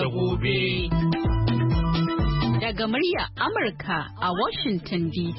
gobe. Daga murya Amurka a Washington DC.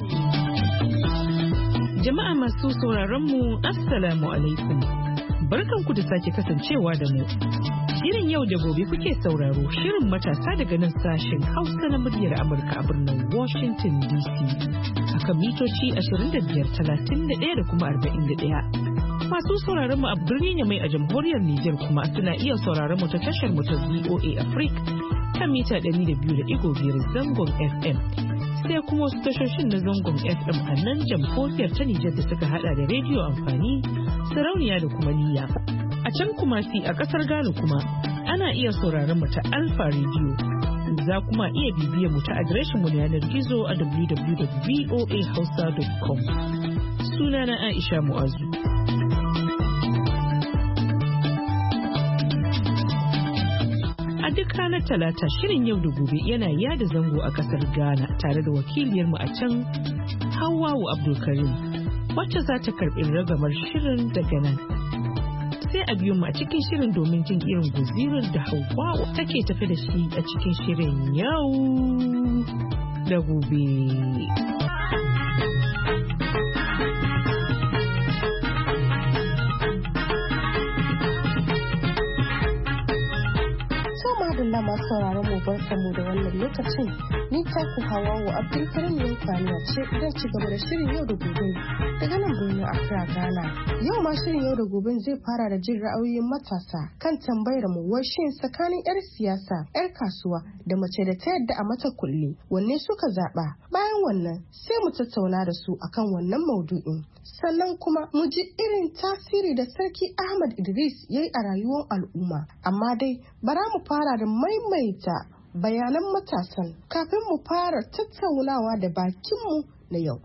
Jama'a masu sauraron mu Assalamu alaikum. Barkanku da sake kasancewa da mu. Shirin yau da gobe kuke sauraro, shirin matasa daga nan sashen Hausa na muryar Amurka a birnin Washington DC. Akan mitoci 25, 31 da kuma 41. Masu sauraron mu a birnin Yamai a jamhuriyar Nijar kuma suna iya sauraron mu ta tashar mu ta VOA Africa kan mita 200.5 zangon FM. Sai kuma wasu tashoshin na zangon FM a nan jamhuriyar ta Nijar da suka hada da rediyo amfani, sarauniya da kuma niyya. A can kuma a kasar Ghana kuma ana iya sauraron mu ta Alpha Radio. Za kuma iya bibiyar mu ta adireshin mu na yanar gizo a www.voahausa.com. Sunana Aisha Mu'azu. A duk ranar Talata shirin yau da gobe yana yada zango a kasar Ghana tare da wakiliyarmu a can Hawwa'u Abdulkarim wacce za ta karɓi ragamar shirin daga nan. Sai a biyo mu a cikin shirin domin jin irin guzirar da Hawwa'u take tafi da shi a cikin shirin yau da gobe. da masu sauraron mu barkamu da wannan lokacin, ni taku Hawwa'u Abdulkarim Yankwaniya ce zan ci gaba da shirin yau da gobe daga nan birnin Accra, Ghana. Yau ma shirin yau da gobe zai fara da jin ra'ayoyin matasa kan tambayar mu wai shin tsakanin 'yar siyasa, 'yar kasuwa da mace da ta yadda a mata kulle wanne suka zaba. Bayan wannan sai mu tattauna da su akan wannan maudu'in. Sannan kuma mu ji irin tasiri da Sarki Ahmad Idris ya yi a rayuwar al'umma. Amma dai bara mu fara da maimaita bayanan matasan kafin mu fara tattaunawa da bakinmu na yau.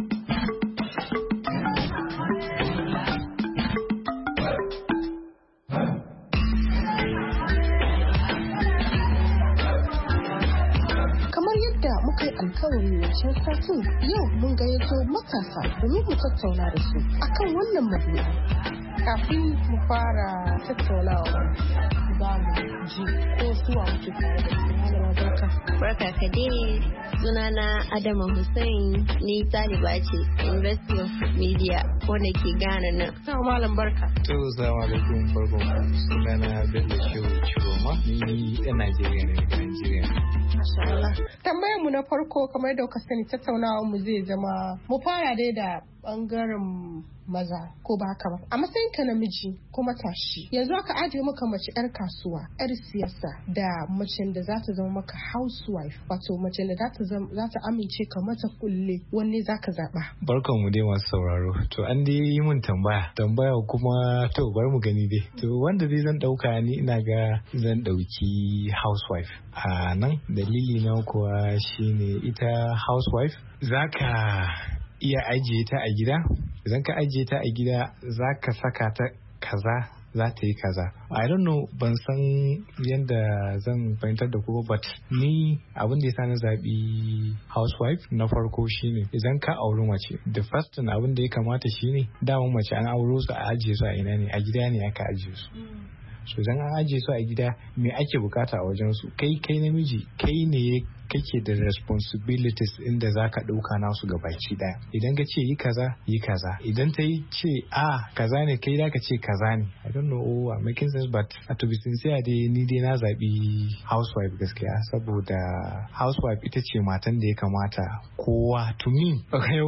Muka yi alkawari wancan satin, yau mun gayyato matasa domin mu tattauna da su akan wannan maudu'i. Kafin mu fara tattaunawa za mu ji ko suwa muke tare da su. Barka. Barka ka dai, sunana Adama Hussein, ni ɗaliba ce University of Media wanda ke Ghana nan. Sawa malam barka. Assalamu alaikum, farko sunana Bello Shehu Chiroma, ni ɗan Najeriya ne daga Najeriya. Tambayar mu na farko kamar da kuka sani tattaunawa mu zai zama mu fara dai da bangaren maza ko ba haka ba. A matsayin ka namiji ko matashi yanzu aka ajiye maka mace 'yar kasuwa, 'yar siyasa da mace da za ta zama maka housewife, wato mace da za ta amince ka mata kulle, wanne za ka zaba? Barkan mu dai masu sauraro. To an dai yi mun tambaya kuma to bari mu gani dai. To wanda dai zan dauka ni ina ga zan dauki housewife. A nan dalili na kuwa shine ita housewife zaka iya ajiye ta a gida. Idan ka ajiye ta a gida zaka saka ta kaza za ta yi kaza. I don't know, ban san yadda zan fahimtar da ku, but ni abin da yasa na zaɓi housewife na farko shine idan ka auri mace, the first thing abin da ya kamata shine dama mace an auro su a ajiye su a ina ne, a gida ne aka ajiye su. So idan an ajiye su a gida me ake bukata a wajen su? Kai namiji, kai ne kake da responsibilities inda zaka dauka nasu gabaki daya. Idan ka ce yi kaza idan ta yi ce kaza ne, kai da ka ce kaza ne. I don't know, I'm making sense, but to be sincere dai ni dai na zabi housewife gaskiya, saboda housewife ita ce matan da ya kamata kowa to me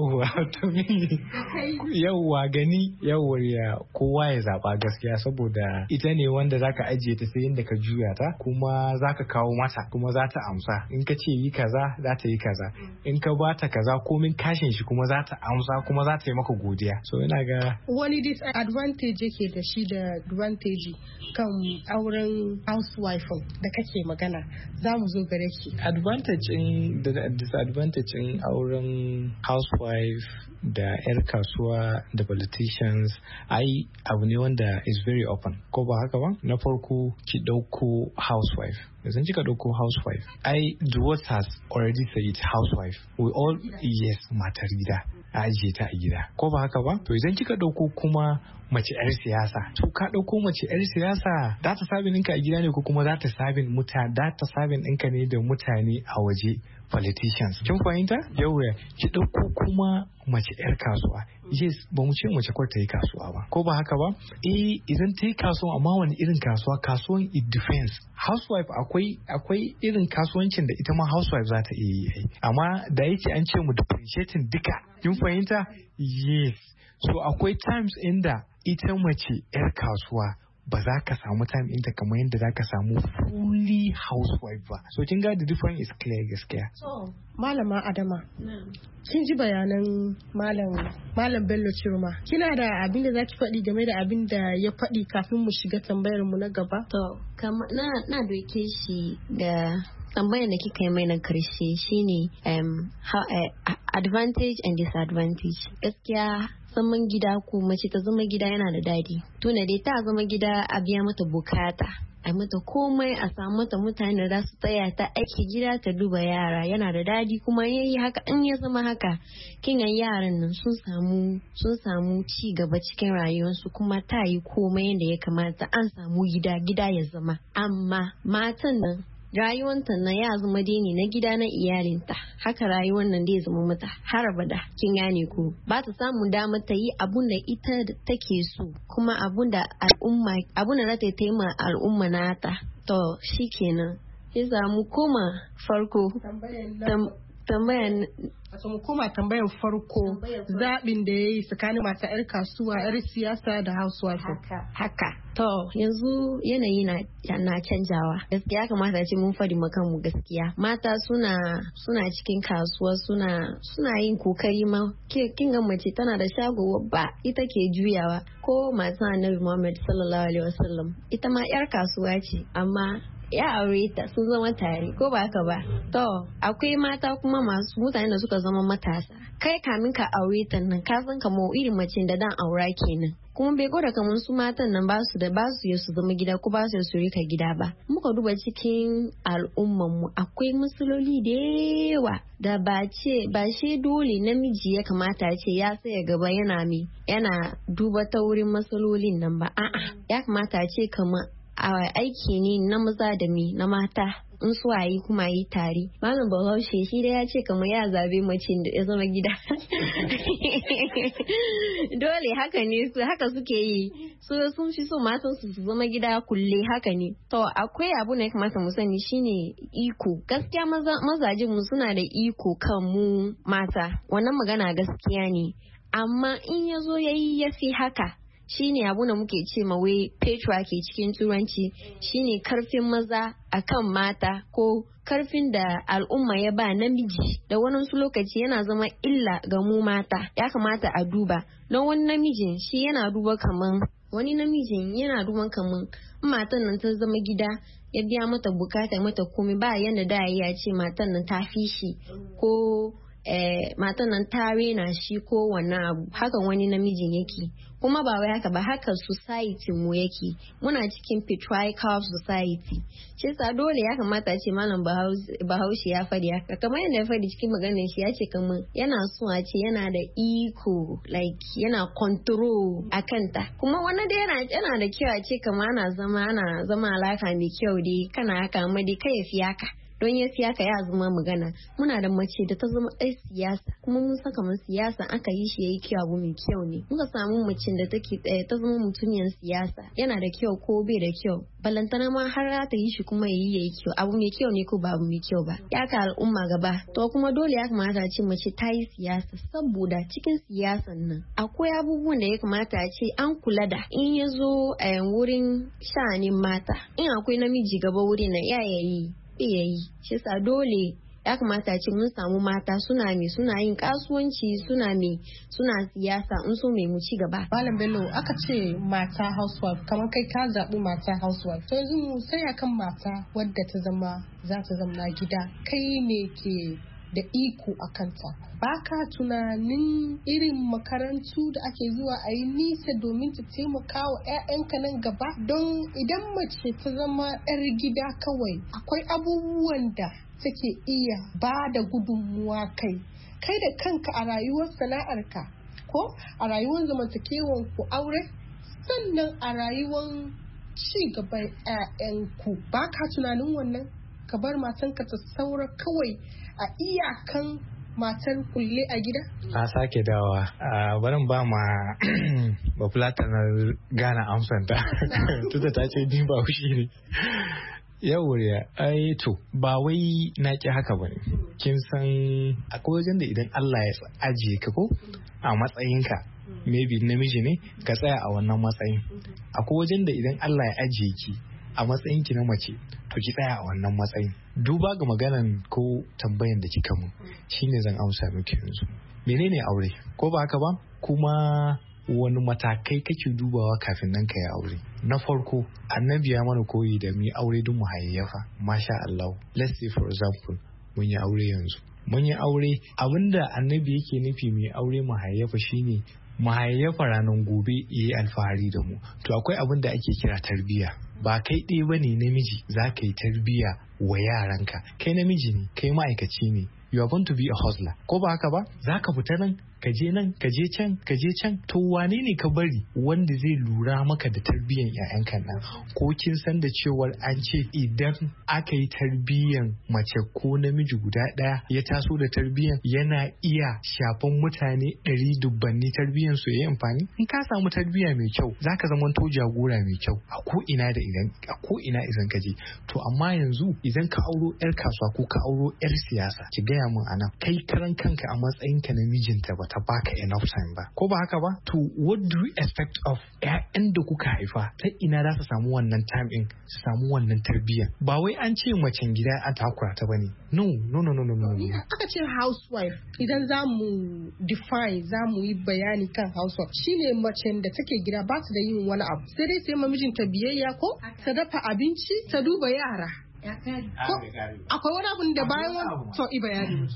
yawwa gani ya kowa ya zaba gaskiya, saboda ita ne wanda zaka ajiye ta sai inda ka juya ta kuma zaka kawo mata kuma za ta amsa. In ka ce yi kaza za ta yi kaza, in ka bata kaza komin kashin shi kuma za ta amsa kuma za ta yi maka godiya. So ina ga wani disadvantage yake da shi da advantage kan auren housewife da kake magana, za mu zo gare ki. Advantage da disadvantage in auren housewife da 'yar kasuwa da politicians ai abu ne wanda is very open, ko ba haka ba? Na farko ki dauko housewife, idan kika dauko housewife ai the word has already said housewife, we all yes matar gida, a ajiye ta a gida, ko ba haka ba? To idan kika dauko kuma mace 'yar siyasa. To ka ɗauko mace 'yar siyasa za ta sabin ɗinka a gida ne ko kuma za ta sabin ɗinka ne da mutane a waje politicians. Kin fahimta? Yawwa ki ɗauko kuma mace 'yar kasuwa. Yes, ba mu ce mace kawai ta yi kasuwa ba. Ko ba haka ba? Idan ta yi kasuwa amma wani irin kasuwa? Kasuwan it depends. Housewife akwai irin kasuwancin da ita ma housewife za ta iya yi. Amma da yake an ce mu differentiating duka. Kin fahimta? Yes. So akwai times inda ita mace 'yar kasuwa ba za ka samu time inda kamar yadda za ka samu fully housewife ba. So kin ga the difference is clear gaskiya. So Malama Adama, kin ji bayanan Malam Bello Chiroma. Kina da abin da za ki faɗi game da abin da ya faɗi kafin mu shiga tambayar mu na gaba? To, na doke shi da tambayar da kika yi mai na karshe shine advantage and disadvantage. Gaskiya zaman gida ko mace ta zama gida yana da dadi. Tuna dai ta zama gida a biya mata bukata. A mata komai a samu mata mutane da su tsaya ta aiki gida ta duba yara yana da dadi kuma yayi haka in ya zama haka kin ga yaran nan sun samu ci gaba cikin rayuwarsu kuma ta yi komai yadda ya kamata an samu gida ya zama amma matan nan rayuwanta na ya zama dini na gida na iyalinta haka rayuwar nan zai zama mata har abada kin gane ko ba ta samu dama ta yi abun da ita take so kuma abun da za ta yi ma al'umma nata to shikenan sai zamu koma farko tambayan farko zaɓin da ya yi tsakanin mata 'yar kasuwa 'yar siyasa da housewife. Haka. To yanzu yanayi na canjawa. Gaskiya kamata ce mun faɗi makanmu gaskiya. Mata suna cikin kasuwa suna yin kokari ma. Kin ga mace tana da shago ba ita ke juyawa. Ko matan Annabi Muhammad sallallahu alaihi wasallam ita ma 'yar kasuwa ce amma ya aure ta sun zama tare ko ba haka ba to akwai mata kuma masu mutane da suka zama matasa kai kamin ka aure ta nan ka san kamar irin mace da dan aura kenan kuma bai gwada kamar su matan nan ba su su zama gida ko ba su rika gida ba muka duba cikin al'umman mu akwai matsaloli da yawa da ba shi dole namiji ya kamata ce ya saya gaba yana duba ta wurin matsalolin nan ba a'a ya kamata ce kamar aiki ne na maza da na mata in su yi kuma yi tare malam Bahaushe shi da ya ce kamar ya zabe mace da ya zama gida dole haka ne haka suke yi sun fi so matan su zama gida kulle haka ne to akwai abu ne kamata mu sani shine iko gaskiya mazajin mu suna da iko kan mu mata wannan magana gaskiya ne amma in ya zo ya fi haka shine abu da muke ce ma wai patriarchy cikin turanci shine karfin maza akan mata ko karfin da al'umma ya ba namiji da wani lokaci yana zama illa ga mu mata ya kamata a duba don wani namijin shi yana duba kaman matan nan ta zama gida ya biya mata bukata mata komai ba yanda da ya ce matan nan ta fi shi ko matan nan ta rena shi ko wannan abu hakan wani namijin yake kuma ba wai haka ba haka society mu yake muna cikin patriarchal society shi sa dole ya kamata ce malam Bahaushe ya faɗi haka kamar yadda ya faɗi cikin maganar shi ya ce kamar yana so a ce yana da iko like yana control a kanta kuma wannan dai yana da kyau a ce kamar ana zama alaka mai kyau dai kana haka amma dai kai ya fi haka don ya siyasa ya zama magana muna da mace da ta zama ɗai siyasa kuma mun saka mun siyasa aka yi shi yayi kyau abu mai kyau ne muka samu mace da take ta zama mutuniyar siyasa yana da kyau ko bai da kyau balantana ma har ta yi shi kuma yayi kyau abu mai kyau ne ko ba abu mai kyau ba ya ka al'umma gaba to kuma dole ya kamata a ce mace ta yi siyasa saboda cikin siyasan nan akwai abubuwan da ya kamata a ce an kula da in ya zo wurin sha'anin mata in akwai namiji gaba wurin na yayi shi sa dole ya kamata ce mun samu mata suna yin kasuwanci suna siyasa in so mai mu ci gaba. Malam Bello aka ce mata housewife kamar kai ka zaɓi mata housewife to yanzu mu sai akan mata wadda za ta zama gida kai ne ke da iko a kanta ba ka tunanin irin makarantu da ake zuwa a yi nisa domin ta taimaka wa 'ya'yanka nan gaba don idan mace ta zama 'yar gida kawai akwai abubuwan da take iya ba da gudunmuwa kai da kanka a rayuwar sana'arka ko a rayuwar zamantakewan ku aure sannan a rayuwar ci gaban 'ya'yanku ba ka tunanin wannan ka bar matanka ta saura kawai a iyakan matar kulle a gida? Na sake dawa barin ba ma bafulata na gana amsanta tuta ta ce ni ba hushi ne. Yawwa ai to ba wai na ki haka ba ne. Kin san akwai wajen da idan Allah ya ajiye ka ko a matsayinka maybe namiji ne ka tsaya a wannan matsayin. Akwai wajen da idan Allah ya ajiye ki a matsayinki na mace to ki tsaya a wannan matsayin. Duba ga maganan ko tambayan da kika mun shine zan amsa miki yanzu. Menene aure? Ko ba haka ba? Kuma wani matakai kake dubawa kafin nan ka yi aure? Na farko, annabi ya mana koyi da mu aure don mu hayayyafa. Masha Allah. Let's say for example, mun yi aure yanzu. Mun yi aure, abinda annabi yake nufi mu aure mu hayayyafa shine mu hayayyafa ranar gobe yayi alfahari da mu. To akwai abin da ake kira tarbiyya. Ba kai ɗaya bane namiji za ka yi tarbiyya wa yaranka. Kai namiji ne, kai ma'aikaci ne. You are going to be a hustler. Ko ba haka ba? Za ka fita nan, ka je nan, ka je can, ka je can. To wane ne ka bari wanda zai lura maka da tarbiyyan 'ya'yanka nan? Ko kin san da cewar an ce idan aka yi tarbiyyan mace ko namiji guda ɗaya ya taso da tarbiyyan yana iya shafan mutane 100 dubbanni tarbiyyan su yayi amfani? In ka samu tarbiyya mai kyau, zaka zama to jagora mai kyau a ko ina idan ka je. To amma yanzu idan ka auro 'yar kasuwa ko ka auro 'yar siyasa, ki gaya min ana kai karan kanka a matsayinka na mijinta ba ta baka enough time ba, ko ba haka ba? To what do you expect of ƴaƴan da kuka haifa? Ta ina za su samu wannan time din, su samu wannan tarbiyya? Ba wai an ce macen gida a takura ta bane. No. Aka ce housewife, idan za mu define, za mu yi bayani kan housewife, shine macen da take gida ba ta da yin wani abu, sai dai sai mijinta biyayya ko ta dafa abinci, ta duba yara. Akwai wani abin da bayan wani to bayani.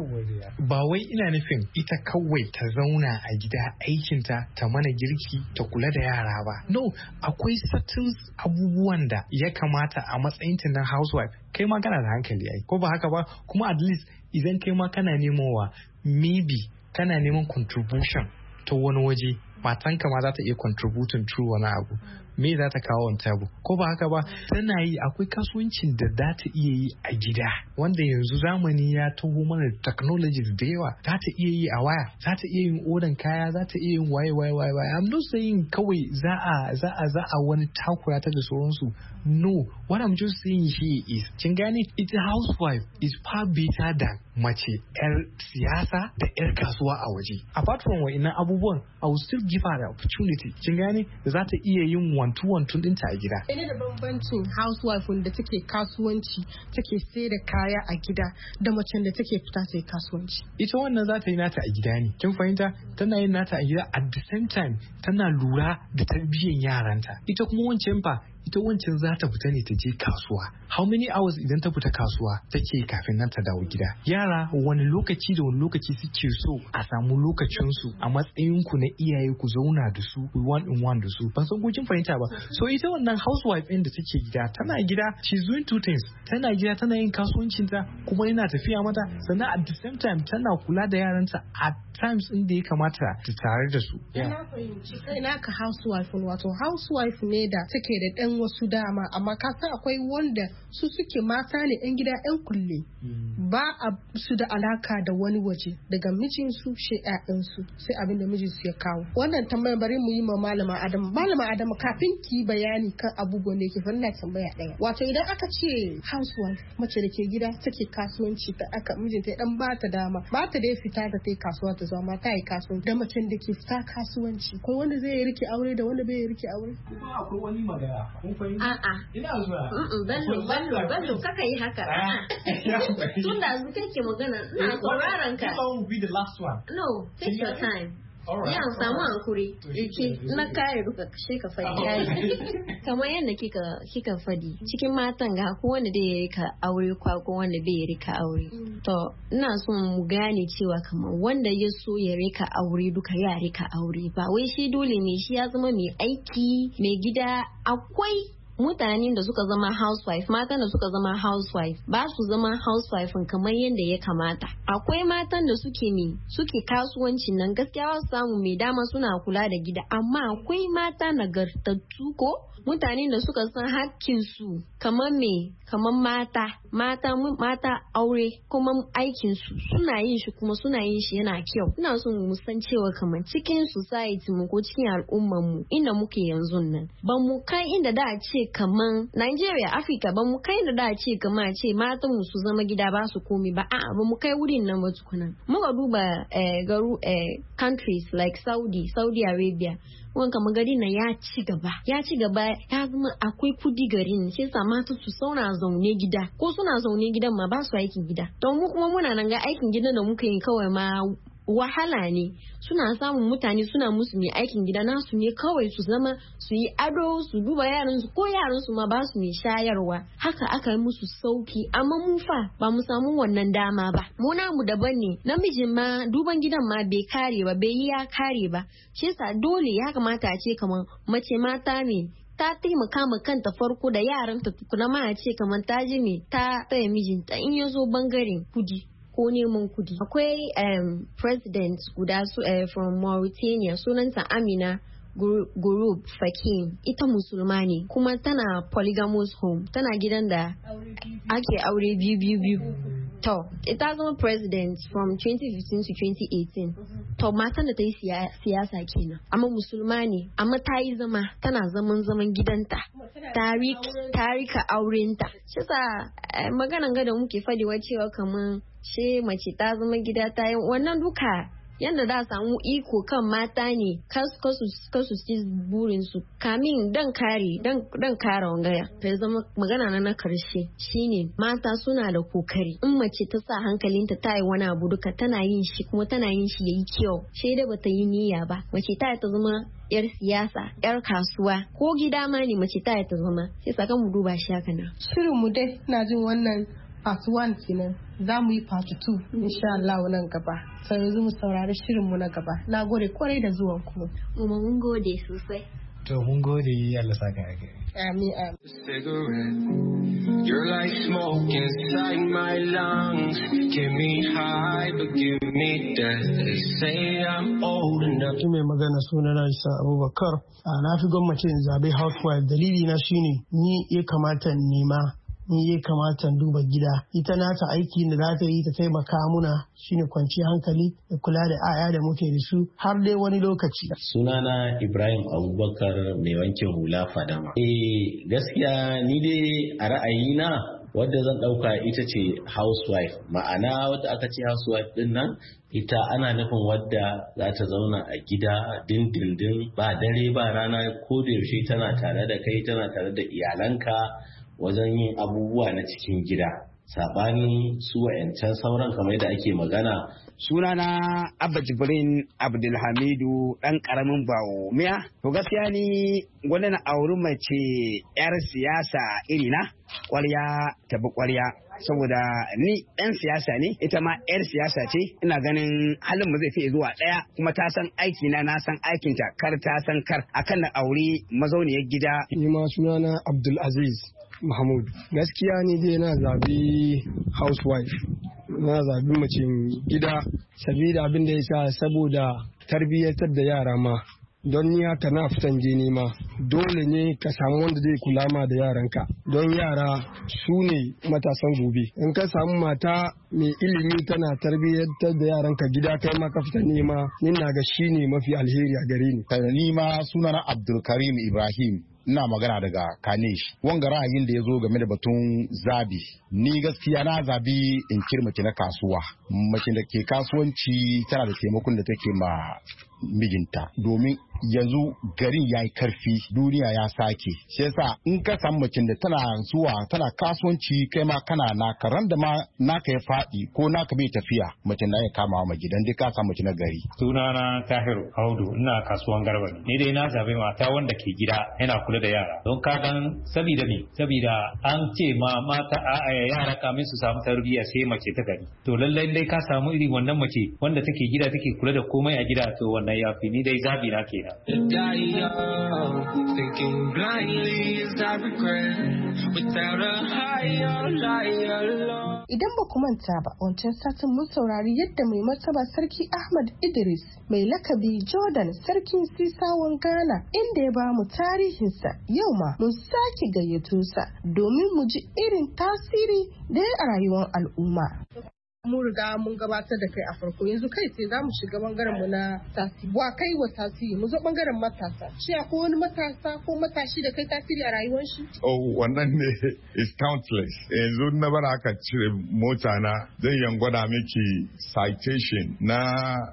Ba wai ina nufin ita kawai ta zauna a gida aikinta ta mana girki ta kula da yara ba. No, akwai certain abubuwan da ya kamata a matsayinta na housewife kai ma kana da hankali ai, ko ba haka ba? Kuma at least idan kai ma kana nemowa maybe kana neman contribution ta wani waje, matanka ma za ta iya contributing through wani abu. Me za ta kawo wani tabu, ko ba haka ba? Tana yi, akwai kasuwancin da za ta iya yi a gida wanda yanzu zamani ya taho mana technologies da yawa. Za ta iya yi a waya, za ta iya yin odan kaya, za ta iya yin waye. I'm not saying kawai za a wani takura ta da sauransu. No, what I'm just saying here is, kin gane, ita housewife is far better than mace 'yar siyasa da 'yar kasuwa a waje. Apart from wa'innan abubuwan, I will still give her the opportunity, kin gane, da za ta iya yin wantu dinta a gida. Ina da bambancin housewife da take kasuwanci, take sai da kaya a gida, da macen da take fita ta yi kasuwanci. Ita wannan za ta yi nata a gida ne, kin fahimta? Tana yin nata a gida, at the same time tana lura da tarbiyyar yaranta. Ita kuma wancan za ta fita ne ta je kasuwa. How many hours idan ta fita kasuwa take kafin nan ta dawo gida? Yara wani lokaci suke so a samu lokacinsu a matsayinku na iyaye ku zauna da su, ku one in one da su. Ban san ko kin fahimta ba. So ita wannan housewife ɗin da take gida, tana gida, she's doing two things. Tana gida tana yin kasuwancinta kuma yana tafiya mata, sannan at the same time tana kula da yaranta at times inda ya kamata ta tare da su. Ina fahimci kai naka housewife, wato housewife ne da take da ɗan wasu dama, amma ka san akwai wanda su suke mata ne 'yan gida 'yan kulle, ba a su da alaka da wani waje, daga mijinsu shi 'ya'yansu sai abin da mijinsu ya kawo. Wannan tambayar bari mu yi ma malama Adamu kafin ki bayani kan abubuwan da yake fanna tambaya ɗaya. Wato idan aka ce housewife, mace da ke gida take kasuwanci, ta aka mijinta ya dan ba ta dama, ba ta da fita ta kai kasuwa ta zama ta yi kasuwanci, da macen da ke fita kasuwanci, akwai wanda zai rike aure da wanda bai rike aure. Kuma akwai wani magana. A'a. Ina zuwa. Bello kaka yi haka. Tun da zuwa kake magana, ina sauraron ka. This one will be the last one. No, take your time. Ya samu hankuri. Na kare duka shi ka fadi. Kamar yadda kika fadi, cikin matan ga ko wanda zai rika aure ko wanda bai rika aure. To ina son mu gane cewa kamar wanda ya so ya rika aure duka ya rika aure, ba wai shi dole ne shi ya zama mai aiki mai gida. Akwai mutanen da suka zama housewife, matan da suka zama housewife ba su zama housewife kamar yadda ya kamata. Akwai matan da suke kasuwancin nan gaskiya ba su samu mai dama suna kula da gida, amma akwai mata nagartattu ko mutanen da suka san hakkinsu kamar mata aure kuma aikinsu suna yin shi kuma suna yin shi yana kyau. Ina son mu san cewa kamar cikin society mu ko cikin al'ummar mu inda muke yanzu nan ba mu kai inda da ce kamar Nigeria, Africa ba mu kai inda da ce kamar ce matan mu su zama gida ba su komi ba, a'a ba mu kai wurin nan ba tukuna. Muka duba countries like Saudi Arabia, wanka magari na ya ci gaba ya zama akwai kudi garin, shi yasa mata su zaune gida ko suna zaune gidan ma ba su aikin gida. Don mu kuma muna nan ga aikin gidan da muka yi kawai ma wahala ne, suna samun mutane suna musu mai aikin gida nasu ne kawai su zama su yi ado su duba yaran su ko yaran su ma ba su mai shayarwa, haka aka yi musu sauki. Amma mu fa ba mu samu wannan dama ba, mu namu daban ne, namijin ma duban gidan ma bai kare ba, bai yi ya kare ba. Shi yasa dole ya kamata a ce kamar mace mata ne ta taimaka ma kanta farko da yaranta tukuna ma a ce kamar ta ji ne ta taya mijinta in ya zo bangaren kudi ko neman kudi. Akwai president guda from Mauritania sunanta Amina Gurub Fakim, ita musulma ne kuma tana polygamous home, tana gidan da ake aure biyu. To, ita zama president from 2015 to 2018. To, matan da ta yi siyasa kenan. Amma musulma ne, amma ta yi tana zaman gidanta. Ta rika aurenta. Shi sa maganan gada muke fadiwa cewa kamar ce mace ta zama gida ta yi wannan duka yadda da samu iko kan mata ne kasu ci burinsu kamin dan kare wangaya ta zama magana na karshe shine mata suna da kokari. In mace ta sa hankalinta ta yi wani abu duka tana yin shi kuma tana yin shi yayi kyau, shaida bata yi niyya ba. Mace ta zama yar siyasa, yar kasuwa ko gida ma ne mace ta zama, sai saka mu duba shi haka na shirin mu dai ina jin wannan part 1 kenan, za mu yi part 2 insha Allah nan gaba. Sai yanzu mu saurari shirin mu na gaba. Na gode kwarai da zuwan ku. Mun gode sosai. To mun gode, Allah saka ake. Amin. You're like smoke inside my lungs. Give me high, but give me death. They say I'm old enough. Mai magana sunana Isa Abubakar. Na fi gwamnati in zabe housewife. Dalili na shine ni ya kamata nema, ni ya kamata duba gida. Ita nata aiki da za ta yi ta taimaka muna shine kwanciyar hankali da kula da 'ya'ya da muke da su har dai wani lokaci. Sunana Ibrahim Abubakar mai wankin hula Fadama. Gaskiya ni dai a ra'ayina wadda zan ɗauka ita ce housewife, ma'ana wadda aka ce housewife din nan ita ana nufin wadda za ta zauna a gida dindindin ba dare ba rana, ko da yaushe tana tare da kai, tana tare da iyalanka wajen yin abubuwa na cikin gida, sabanin su wa'yancan sauran kamar da ake magana. Sunana Abba Jibrin Abdulhamidu ɗan ƙaramin bawo miya. To gaskiya ni gwada na auri mace 'yar siyasa irina, ƙwarya ta bi ƙwarya. Saboda ni ɗan siyasa ne, ita ma 'yar siyasa ce, ina ganin halin mu zai fi zuwa ɗaya, kuma ta san aiki na san aikinta, kar ta san kar akan na auri mazauniyar gida. Ni ma sunana Abdulaziz Mahmud. Gaskiya ni dai na zabi housewife, na zabi mace gida sabida abin da ya sa saboda tarbiyyatar da yara ma. Don ni haka na fitan je nema, dole ne ka samu wanda zai kula ma da yaranka, don yara su ne matasan gobe. In ka samu mata mai ilimi tana tarbiyyantar da yaranka gida, kai ma ka fita nema, ni na ga shi ne mafi alheri a gare ni. Ni ma sunana Abdulkarim Ibrahim, ina magana daga Kanesh. Wanga ra'ayin da ya zo game da batun zabi, ni gaskiya na zabi in kirmace na kasuwa. Mace da ke kasuwanci tana da taimakon da take ma mijinta, domin yanzu garin ya yi karfi, duniya ya sake. Shi yasa in ka samu macin da tana zuwa tana kasuwanci, kai ma kana naka, ran da ma naka ya faɗi ko naka bai tafiya, macin da ya kama wa gidan dai ka samu mace na gari. Sunana Tahiru Audu, ina kasuwan Garba ne. Ni dai na zabe mata wanda ke gida yana kula da yara. Don ka gan sabida an ce ma mata yara kamin su samu tarbiyya sai mace ta gari. To lallai dai ka samu irin wannan mace wanda take gida take kula da komai a gida, to wannan wannan yafi ni dai zabi na kenan. Thinking blindly as I regret without a higher liar. Idan ba ku manta ba, wancan satin mun saurari yadda mai martaba Sarki Ahmad Idris mai lakabi Jordan Sarkin Sisawan Ghana inda ya ba mu tarihinsa. Yau ma mun sake gayyato sa domin mu ji irin tasiri da ya a rayuwar al'umma. Mun riga mun gabatar da kai a farko, yanzu kai sai za mu shiga bangaren mu na tasiri. Wa kai wa tasiri, mu zo bangaren matasa. Shi akwai wani matasa ko matashi da kai tasiri a rayuwar shi? Oh, wannan ne is countless. Yanzu na bar aka cire mota na zan yan gwada miki citation na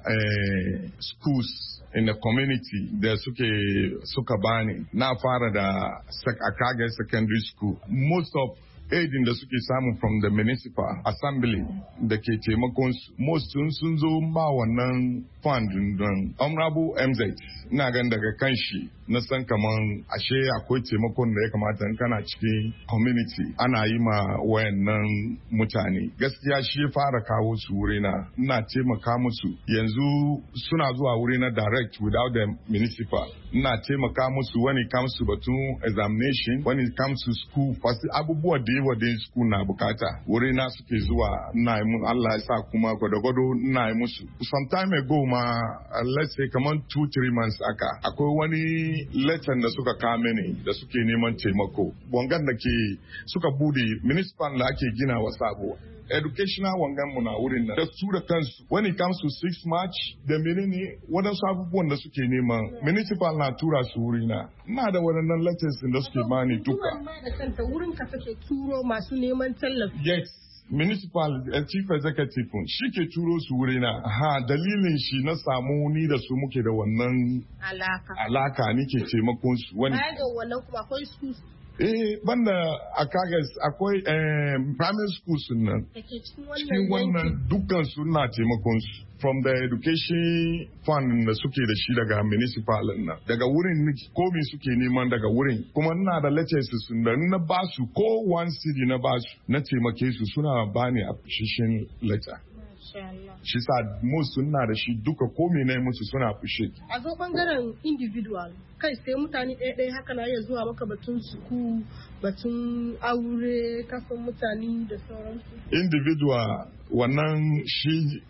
schools in the community da suka bani. Na fara da Akage Secondary School. Most of aidin da suke samu from the municipal assembly da ke taimakon most sun zo ba wannan fund don Honorable MZ ina gan daga kan shi na san kaman ashe akwai taimakon da ya kamata in kana cikin community ana yi ma wayannan mutane. Gaskiya shi fara kawo su wurina, ina taimaka musu. Yanzu suna zuwa wurina direct without the municipal. Ina taimaka musu when it comes to batun examination, when it comes to school, abubuwa da yawa da school na bukata. Wurina suke zuwa ina yi mun Allah ya sa kuma gwada-gwado ina yi musu. Some time ago ma let's say kaman 2-3 months aka akwai wani letter da suka kame ne da suke neman taimako. Wangan da ke suka bude municipal da ake gina wa sabo. Educational wangan mu na wurin nan da su da kansu when it comes to 6 March da menene wadansu abubuwan da suke neman municipal na tura su wurina. Ina da wadannan letters da suke bani duka. Da kanta wurin ka take turo masu neman tallafi. Yes. Municipal chief executive shi ke turo su wurina. Dalilin shi na samu ni da su muke da wannan alaka nike taimakon su. Baya ga wannan kuma akwai schools. Banda a Kagas akwai primary schools nan. Cikin wannan dukkan su na taimakon su. From the education fund da suke da shi daga municipal nan. Daga wurin komi suke neman daga wurin. Kuma ina da letters sun da na basu ko one city na basu na taimake su suna bani appreciation letter. Shi sa most suna da shi duka komi na musu suna appreciate. A zo bangaren individual kai sai mutane ɗaya haka na iya zuwa maka batun suku, batun aure, kasan mutane da sauransu. Individual wannan shi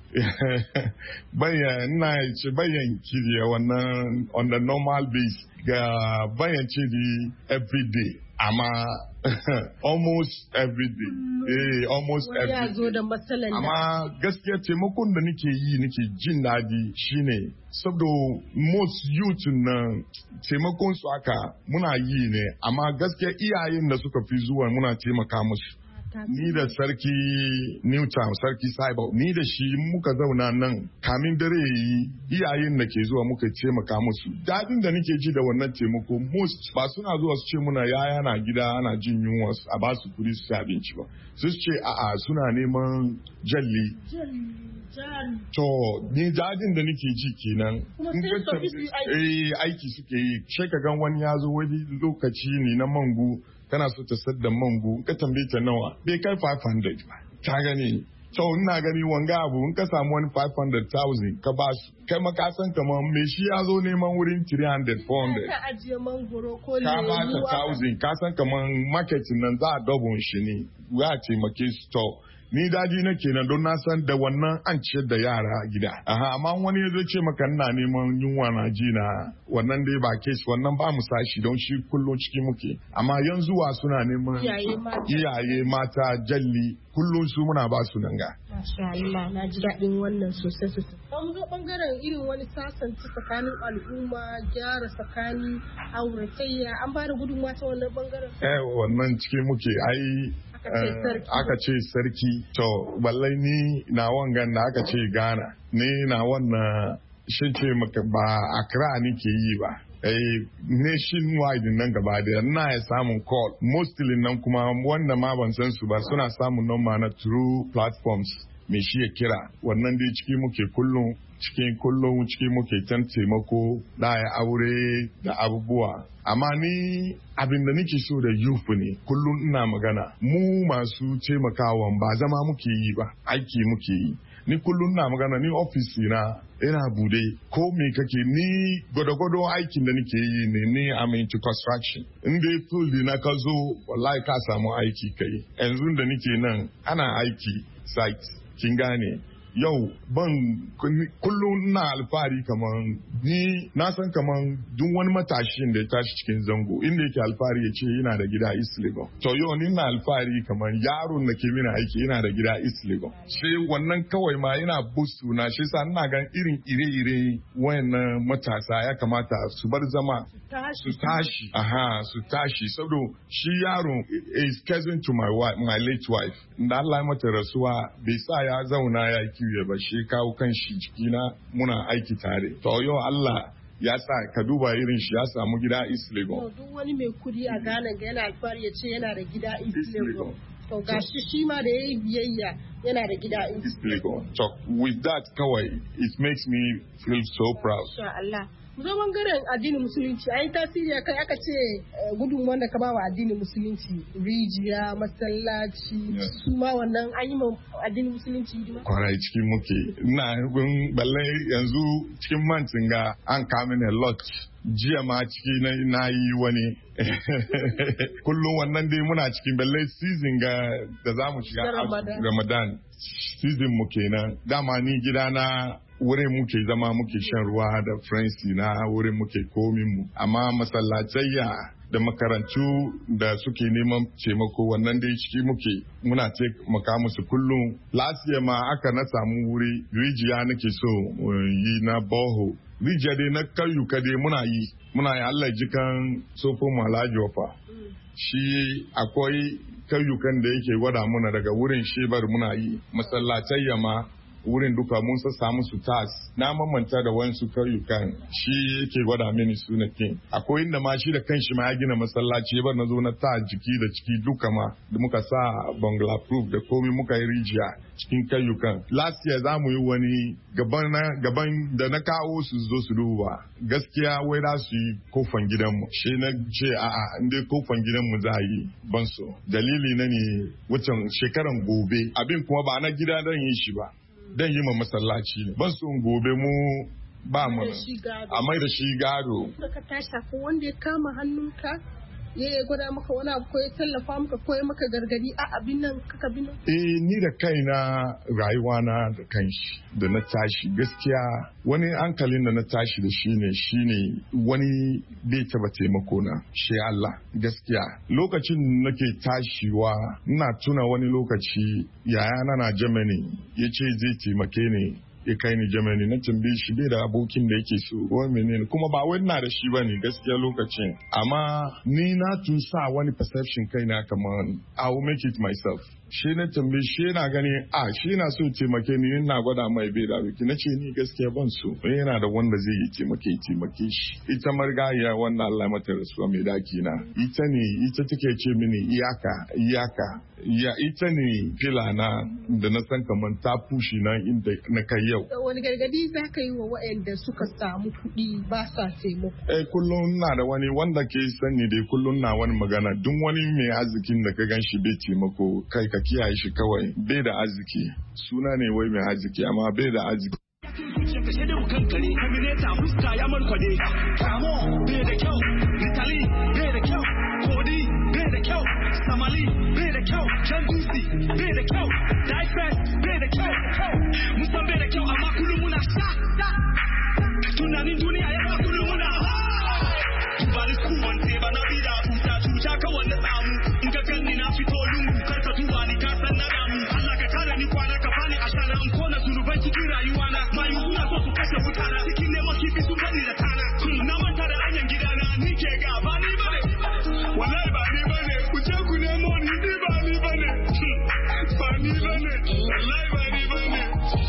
bayan kiriya wannan on the normal base ga bayan ciri everyday amma almost everyday almost everyday amma gaskiya taimakon da nake jin daɗi shine saboda most youth na taimakon su aka muna yi ne amma gaskiya iyayen da suka fi zuwa muna taimaka musu. Ni da sarki Newtown, sarki Saiba, ni da shi muka zauna nan kamin dare yi iyayen da ke zuwa muka taimaka musu. Dadin da nake ji da wannan taimako most ba suna zuwa su ce muna yaya na gida ana jin yunwa a ba su kudi su abinci ba. Su ce a'a suna neman jalli. To ni dadin da nake ji kenan. Aiki suke yi. Sai ka gan wani ya zo wani lokaci ne na mangu. Kana so ta sadda mango ka tambaye ta nawa bai kai 500 ba ta gani to ina gani wanga abu in ka samu wani 500,000 ka ba su kai maka san kamar me shi ya zo neman wurin 300 400 ka ajiye mangoro ko ka ba ta 1000 ka san kamar marketing nan za a double shi ne ya taimake su to ni daji na kenan don na san da wannan an ciyar da yara gida. Amma wani ya zo ce maka ina neman yunwa na ji na wannan dai ba case wannan ba mu sashi don shi kullum ciki muke. Amma yanzu wa suna neman iyaye mata jalli kullum su muna ba su nan ga. Masha Allah na ji daɗin wannan sosai. An zo bangaren irin wani sasanci tsakanin al'umma, gyara tsakanin auratayya an ba da gudunmawa ta wannan bangaren. Wannan ciki muke ai. Aka ce sarki to ballai ni na wangan da aka ce Ghana ni na wannan shi ce maka ba Accra nike yi ba nationwide nan gaba da na ya samun call mostly nan kuma wanda ma ban san su ba suna samun number na through platforms me shi ya kira wannan dai ciki muke kullum ciki muke can taimako da ya aure da abubuwa amma ni abin da nake so da youth ne kullum ina magana mu masu taimakawa ba zama muke yi ba aiki muke yi ni kullum na magana ni office na ina bude ko me kake ni gwada-gwado aikin da nake yi ne ni am into construction in dai field na ka zo wallahi ka samu aiki kai yanzu da nake nan ana aiki site kin gane yau ban kullum na alfahari kaman ni na san kaman duk wani matashin da ya tashi cikin zango inda yake alfahari ya ce yana da gida East Lagos to yau ni na alfahari kaman yaron da ke mina aiki yana da gida East Lagos shi wannan kawai ma yana boost na shi sa ina gan irin ire-ire wayannan matasa ya kamata su bar zama su tashi saboda shi yaron is cousin to my late wife da Allah mata rasuwa bai sa ya zauna ya kiwo ba shi kawo kan shi jikina muna aiki tare to yau Allah ya sa ka duba irin shi ya samu gida East Lagos duk wani mai kudi a Ghana ga yana alfahari ya ce yana da gida East Lagos to gashi shi ma da yayi biyayya yana da gida East Lagos so with that kawai it makes me feel so proud insha Allah zo bangaren addinin musulunci ai tasiri kai aka ce gudun wanda ka bawa addinin musulunci rijiya masallaci su ma wannan an yi addinin musulunci hidima kwarai cikin muke ina balle yanzu cikin mantin ga an kama ne lot jiya ma ciki na yi wani kullum wannan dai muna cikin balle season ga da za mu shiga Ramadan season mu kenan dama ni gidana wurin muke zama muke shan ruwa da friends na wurin muke komin mu amma masallatayya da makarantu da suke neman taimako wannan dai ciki muke muna taimaka musu kullum lasiya ma aka na samu wuri rijiya nake so yi na boho rijiya dai na kayyuka dai muna yi Allah jikan sofo malaji wafa shi akwai kayyukan da yake gwada muna daga wurin shebar muna yi masallatayya ma wurin duka mun samu su tas na mamanta da wasu kayyukan shi yake gwada mini sunakin akwai inda ma shi da kanshi ma ya gina masallaci ya bar na zo na ta jiki da ciki duka ma da muka sa bangla proof da komai muka yi rijiya cikin kayyukan last year za mu yi wani gaban da na kawo su zo su duba gaskiya wai za su yi kofan gidanmu shi na ce a'a inda kofan gidanmu za a yi ban so dalili na ne wucin shekaran gobe abin kuma ba na gida don yi shi ba dan yi ma masallaci ne ban son gobe mu ba mu a mai da shi gado ka tashi ko wanda ya kama hannunka ya gwada maka wani abu ko ya tallafa maka ko ya maka gargadi a abin nan kaka bin ni da kaina rayuwa na da kanshi da na tashi gaskiya wani hankalin da na tashi da shine wani bai taba taimako na shi Allah gaskiya lokacin nake tashiwa ina tuna wani lokaci yayana na Germany yace zai taimake ni ya kai ni Germany na tambaye shi bai da abokin da yake so ko menene kuma ba wai na da shi bane gaskiya lokacin amma ni na tusa wani perception kaina kamar I will make it myself shi na tambaye shi yana gani shi na so taimake ni ina gwada mai bai da biki na ce ni gaskiya ban so yana da wanda zai yi taimake shi ita margaya wanda Allah mata rasuwa mai daki na ita take ce mini iyaka ya ita ne fila na da na san kamar ta fushi na inda na kai yau. Wani gargadi za ka yi wa waɗanda suka samu kuɗi ba sa taimako? Kullum na da wani wanda ke sani dai kullum na wani magana duk wani mai arzikin da ka gan shi bai taimako kai ka kiyaye shi kawai bai da arziki suna ne wai mai arziki amma bai da arziki. Ka shaidar kankare, kamineta fuska ya markwade, kamo bai da kyau, ritali bai da kyau, kodi bai da kyau, samali bai da kyau, can dutse bai da kyau, daifes bai da kyau, musan bai da kyau amma kullum muna sha. Tunanin duniya ya ba kullum muna bani kuwan te ba na bida cuta kawai na samu, in ka ganni na fito lungu kar ka tuba ni ka san na damu, Allah ka kare ni kwana ka bani ashana in kona zunuban cikin rayuwa na. Suna so su kashe mutane cikin neman kifi sun gani da tana. Na manta da hanyar gidana ni ke ga ba ni bane. Wallahi ba ni bane. Ku ce ku nemo ni ba ni bane. Ba ni bane. Wallahi ba ni bane.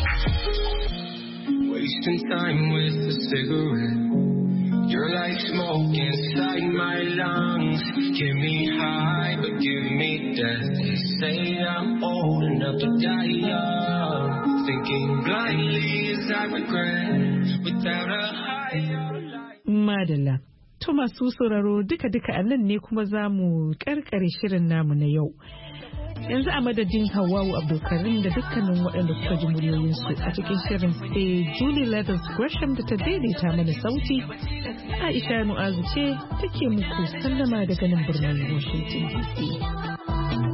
Wasting time with a cigarette. You're like smoke inside my lungs. Give me high, but give me death. They say I'm old enough to die young. Thinking blindly as I regret without a higher life. Madalla. To masu sauraro duka-duka a nan ne kuma za mu karkare shirin namu na yau. Yanzu a madadin Hawwa'u Abdulkarim da dukkanin waɗanda kuka ji muryoyinsu a cikin shirin sai Julie Leathers Gresham da ta daidaita mana sauti. Aisha Mu'azu ce take muku sallama daga nan birnin Washington DC.